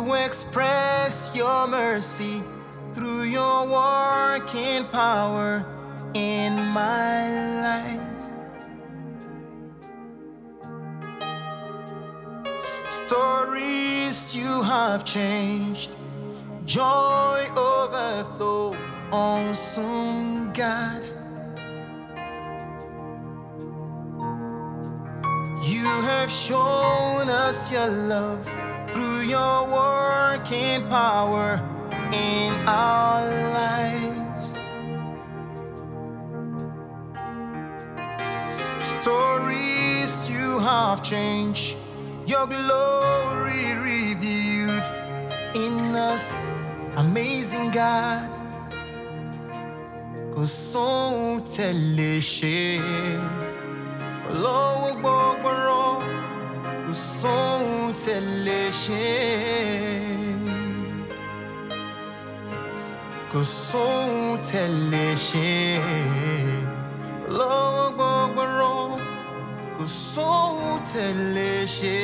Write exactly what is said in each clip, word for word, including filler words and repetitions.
to express your mercy through your working power in my life. Stories you have changed, joy overflow, awesome God. You have shown us your love through your working power in our lives. Stories you have changed, your glory revealed in us, amazing God. Kò sóhun tẹ́ lè ṣe, lọ́wọ́ gbọ́gbọ́rọ́, kò sóhun tẹ́ lè ṣe. Kò sóhun tẹ́ lè ṣe, lọ́wọ́ gbọ́gbọ́rọ́, kò sóhun tẹ́ lè ṣe.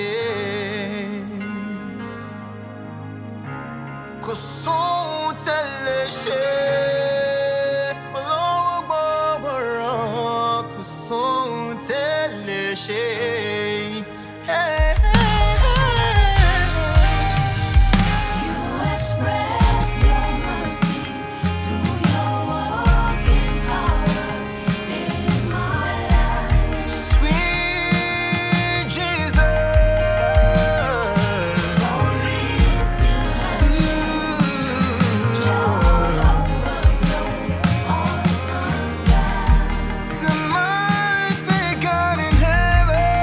Kò sóhun tẹ́ lè ṣe, lọ́wọ́ gbọ́gbọ́rọ́, kò sóhun tẹ́ lè ṣe. Hey. Mighty God in heaven.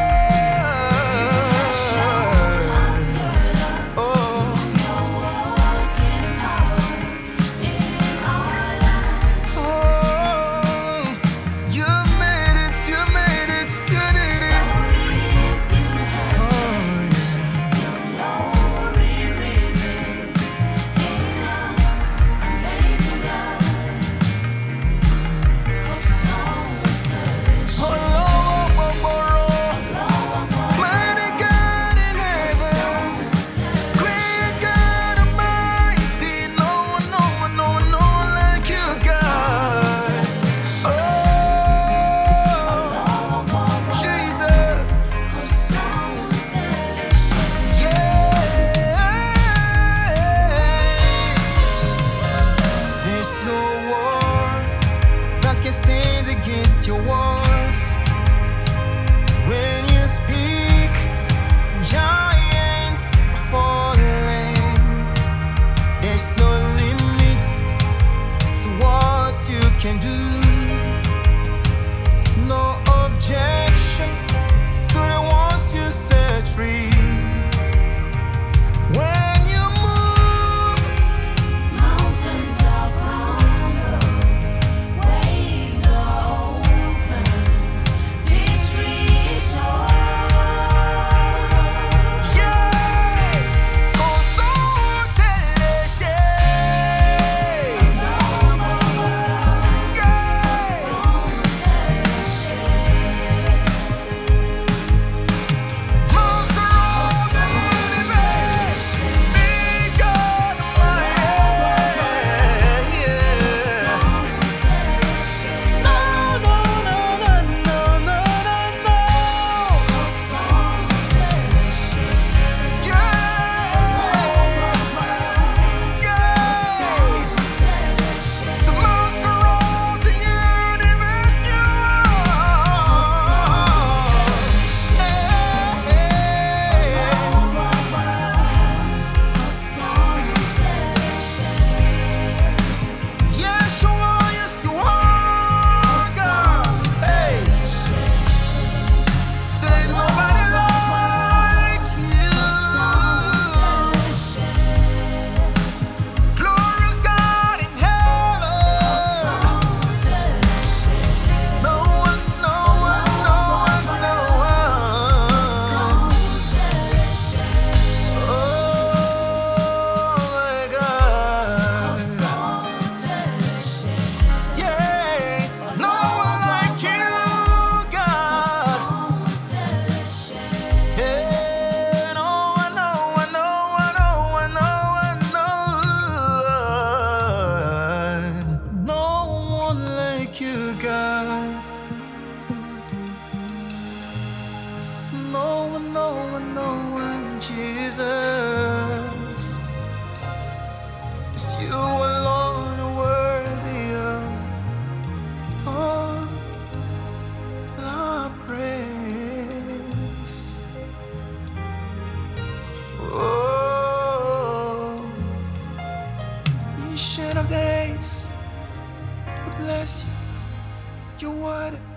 promise you, you would.